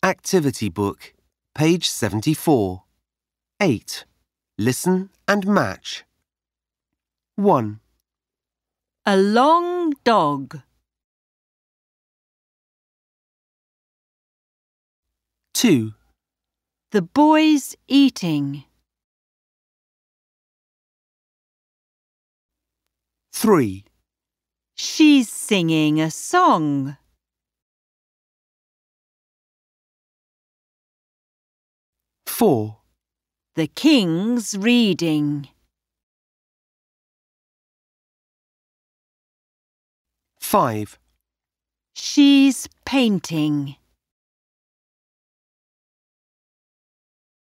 Activity Book, page 74. 8. Listen and match. 1, A long dog. 2, The boy's eating. 3, She's singing a song. 4, The king's reading. 5, She's painting.